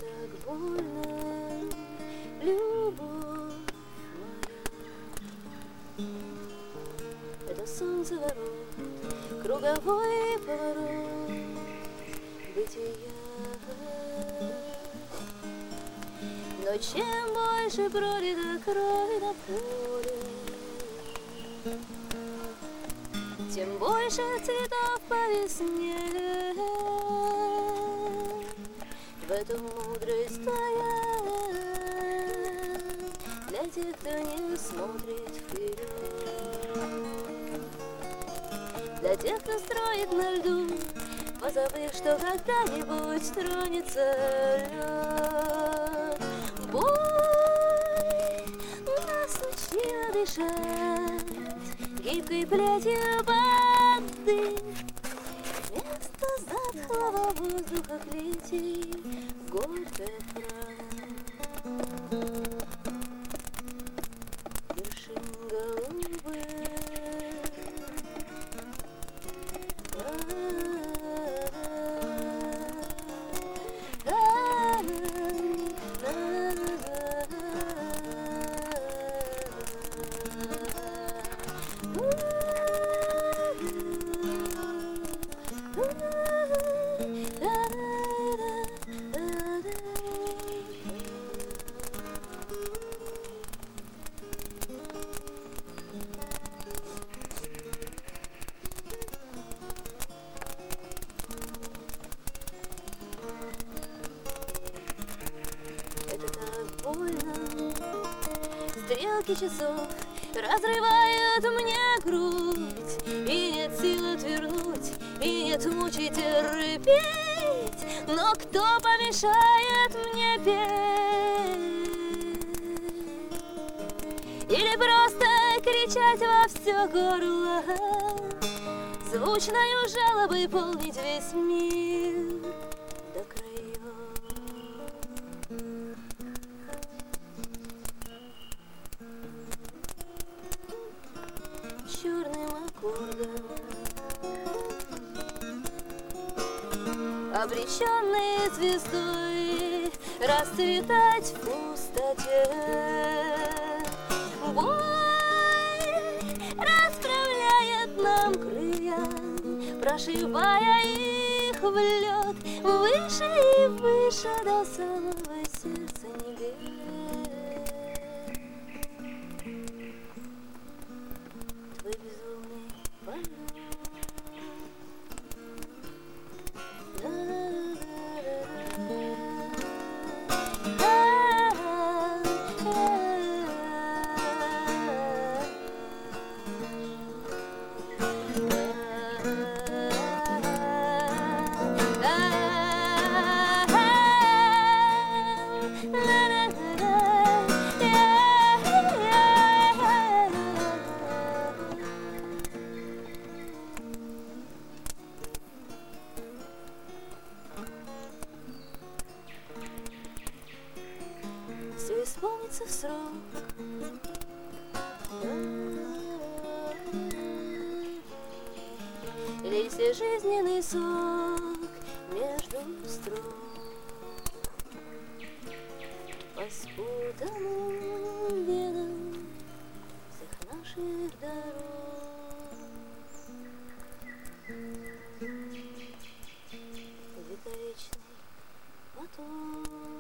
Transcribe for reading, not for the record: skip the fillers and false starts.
так больно, любовь моя. Это солнцеворот, круговой поворот бытия. Но чем больше пролито крови на поле, тем больше цветов по весне. В этом мудрость твоя для тех, кто не смотрит вперед, для тех, кто строит на льду, позабыв, что когда-нибудь тронется лед. Боль нас учила дышать гибкой плетью воды, вместо затхлого воздуха клетей горькая правда. Вершин голубых стрелки часов разрывают мне грудь, и нет сил отвернуть, и нет мучить и терпеть. Но кто помешает мне петь? Или просто кричать во все горло, звучною жалобой полнить весь мир до краев? Черным аккордом обреченные звездой расцветать в пустоте. Боль расправляет нам крылья, прошивая их в лед выше и выше до самого сердца небес. Твой безумный полет. Все исполнится в срок. Лейся жизненный сок между строк по спутанным венам всех наших дорог. Вековечный поток.